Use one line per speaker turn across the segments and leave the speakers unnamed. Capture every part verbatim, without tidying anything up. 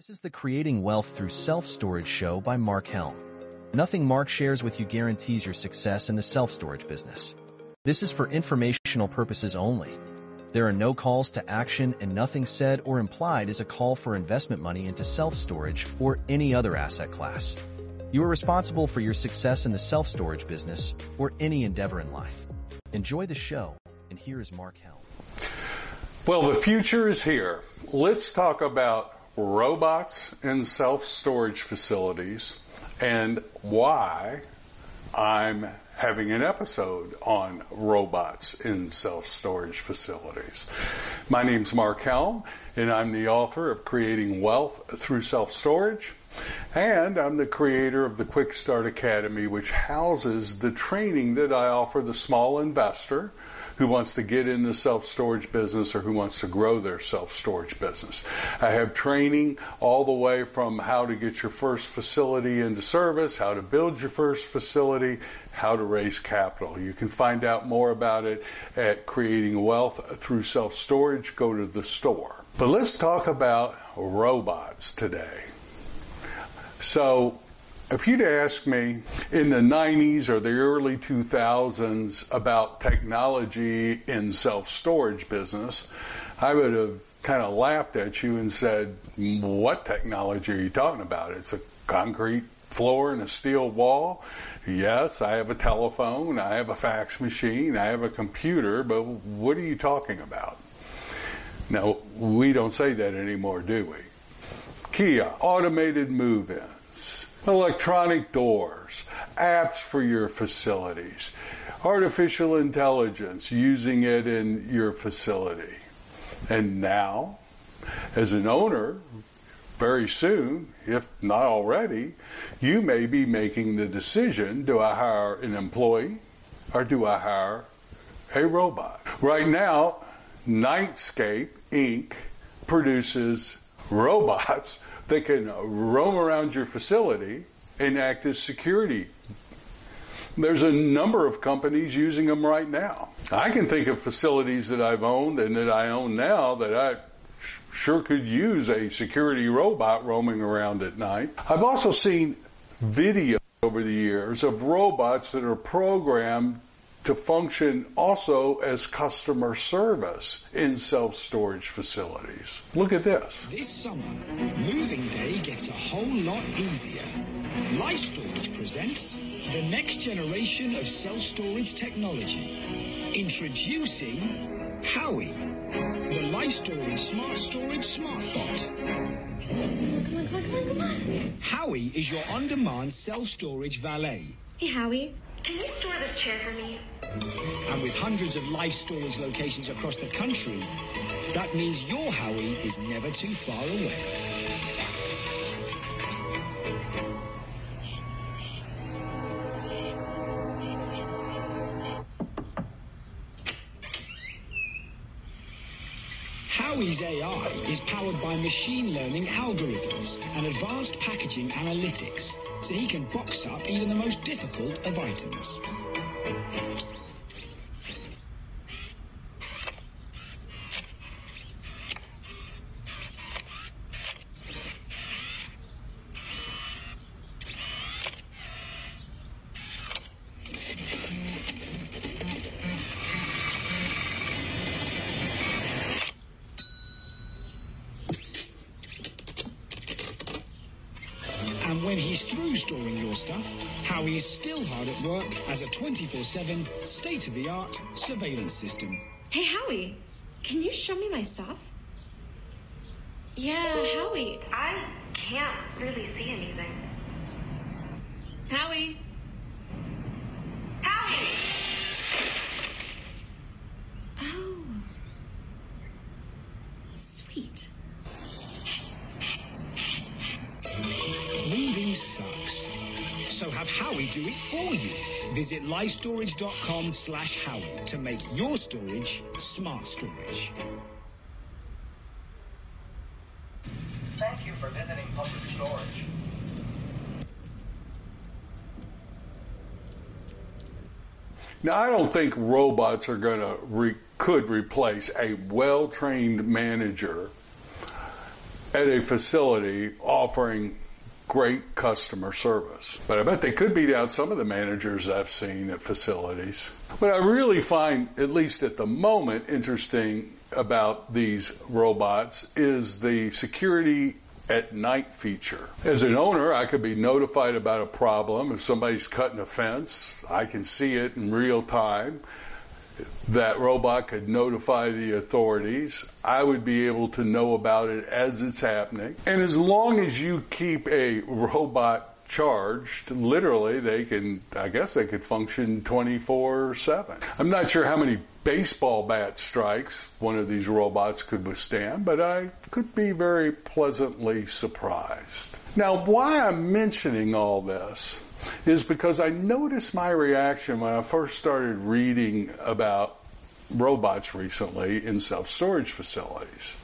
This is the Creating Wealth Through Self-Storage show by Mark Helm. Nothing Mark shares with you guarantees your success in the self-storage business. This is for informational purposes only. There are no calls to action, and nothing said or implied is a call for investment money into self-storage or any other asset class. You are responsible for your success in the self-storage business or any endeavor in life. Enjoy the show, and here is Mark Helm.
Well, the future is here. Let's talk about robots in self-storage facilities and why I'm having an episode on robots in self-storage facilities. My name's Mark Helm, and I'm the author of Creating Wealth Through Self-Storage, and I'm the creator of the Quick Start Academy, which houses the training that I offer the small investor who wants to get in the self-storage business or who wants to grow their self-storage business. I have training all the way from how to get your first facility into service, how to build your first facility, how to raise capital. You can find out more about it at Creating Wealth Through Self-Storage. Go to the store. But let's talk about robots today. So, if you'd asked me in the nineties or the early two thousands about technology in self-storage business, I would have kind of laughed at you and said, what technology are you talking about? It's a concrete floor and a steel wall. Yes, I have a telephone, I have a fax machine, I have a computer, but what are you talking about? Now, we don't say that anymore, do we? Kia, automated move-ins, electronic doors, apps for your facilities, artificial intelligence, using it in your facility. And now, as an owner, very soon, if not already, you may be making the decision, do I hire an employee or do I hire a robot? Right now, Nightscape Incorporated produces robots that can roam around your facility and act as security. There's a number of companies using them right now. I can think of facilities that I've owned and that I own now that I sure could use a security robot roaming around at night. I've also seen video over the years of robots that are programmed to function also as customer service in self-storage facilities. Look at this.
This summer, moving day gets a whole lot easier. Life Storage presents the next generation of self-storage technology. Introducing Howie, the Life Storage Smart Storage Smart Bot.
Come on, come on, come on, come on.
Howie is your on-demand self-storage valet.
Hey, Howie, can you store this chair for me?
And with hundreds of Life Storage locations across the country, that means your Howie is never too far away. Howie's A I is powered by machine learning algorithms and advanced packaging analytics, so he can box up even the most difficult of items. And when he's through storing your stuff, Howie is still hard at work as a twenty-four seven, state-of-the-art surveillance system.
Hey, Howie, can you show me my stuff? Yeah, Howie.
I can't really see anything.
Howie.
Howie!
Oh. Sweet.
Moving sucks. So have Howie do it for you. Visit lifestorage.com slash Howie to make your storage smart storage.
Thank you for visiting Public Storage.
Now, I don't think robots are going to re- could replace a well-trained manager at a facility offering great customer service. But I bet they could beat out some of the managers I've seen at facilities. What I really find, at least at the moment, interesting about these robots is the security at night feature. As an owner, I could be notified about a problem. If somebody's cutting a fence, I can see it in real time. That robot could notify the authorities. I would be able to know about it as it's happening. And as long as you keep a robot charged, literally they can, I guess they could function twenty-four seven. I'm not sure how many baseball bat strikes one of these robots could withstand, but I could be very pleasantly surprised. Now, why I'm mentioning all this is because I noticed my reaction when I first started reading about robots recently in self-storage facilities.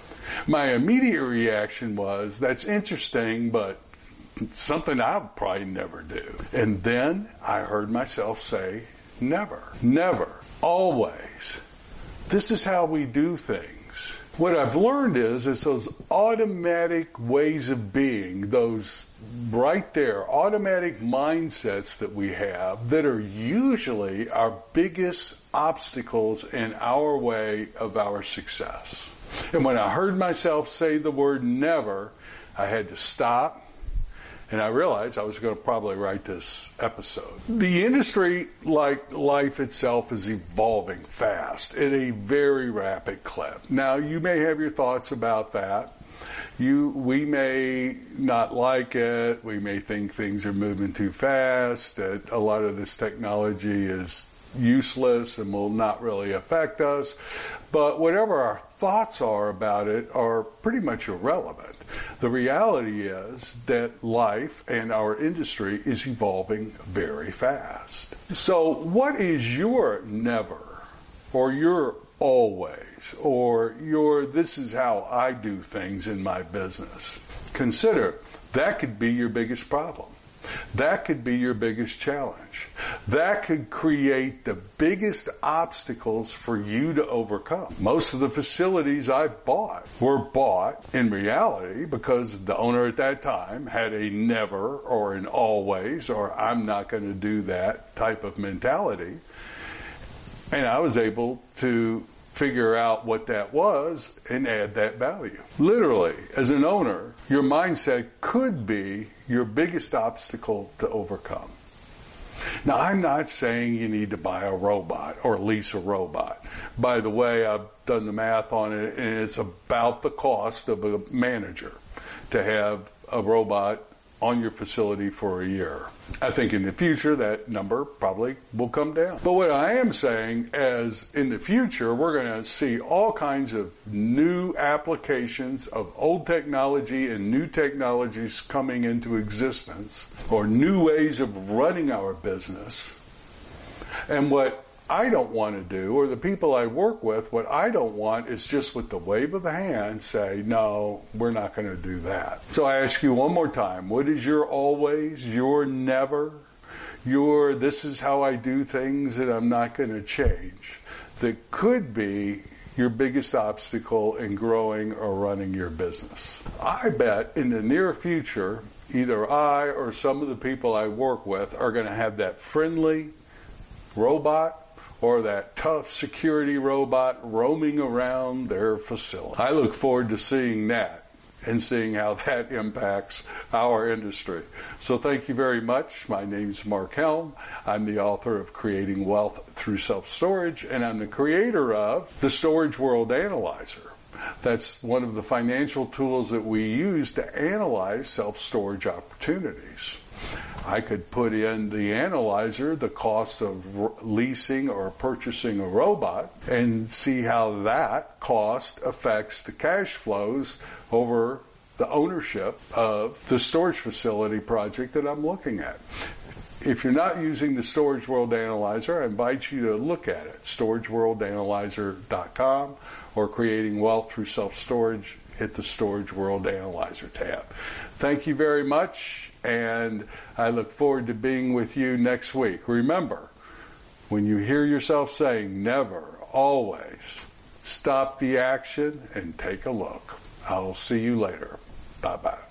My immediate reaction was, that's interesting, but something I'll probably never do. And then I heard myself say, never, never, always. This is how we do things. What I've learned is, it's those automatic ways of being, those right there, automatic mindsets that we have that are usually our biggest obstacles in our way of our success. And when I heard myself say the word never, I had to stop. And I realized I was going to probably write this episode. The industry, like life itself, is evolving fast at a very rapid clip. Now, you may have your thoughts about that. You, we may not like it. We may think things are moving too fast, that a lot of this technology is useless and will not really affect us. But whatever our thoughts are about it are pretty much irrelevant. The reality is that life and our industry is evolving very fast. So what is your never, or your always, or your this is how I do things in my business? Consider that could be your biggest problem. That could be your biggest challenge. That could create the biggest obstacles for you to overcome. Most of the facilities I bought were bought in reality because the owner at that time had a never or an always or I'm not going to do that type of mentality. And I was able to figure out what that was and add that value. Literally, as an owner, your mindset could be your biggest obstacle to overcome. Now, I'm not saying you need to buy a robot or lease a robot. By the way, I've done the math on it, and it's about the cost of a manager to have a robot on your facility for a year. I think in the future that number probably will come down. But what I am saying is in the future we're going to see all kinds of new applications of old technology and new technologies coming into existence, or new ways of running our business. And what I don't want to do, or the people I work with, what I don't want is just with the wave of a hand say, no, we're not going to do that. So I ask you one more time, what is your always, your never, your this is how I do things and I'm not going to change, that could be your biggest obstacle in growing or running your business? I bet in the near future, either I or some of the people I work with are going to have that friendly robot or that tough security robot roaming around their facility. I look forward to seeing that and seeing how that impacts our industry. So thank you very much. My name's Mark Helm. I'm the author of Creating Wealth Through Self-Storage, and I'm the creator of the Storage World Analyzer. That's one of the financial tools that we use to analyze self-storage opportunities. I could put in the analyzer the cost of leasing or purchasing a robot and see how that cost affects the cash flows over the ownership of the storage facility project that I'm looking at. If you're not using the Storage World Analyzer, I invite you to look at it, storage world analyzer dot com, or Creating Wealth Through Self-Storage, hit the Storage World Analyzer tab. Thank you very much, and I look forward to being with you next week. Remember, when you hear yourself saying never, always, stop the action and take a look. I'll see you later. Bye-bye.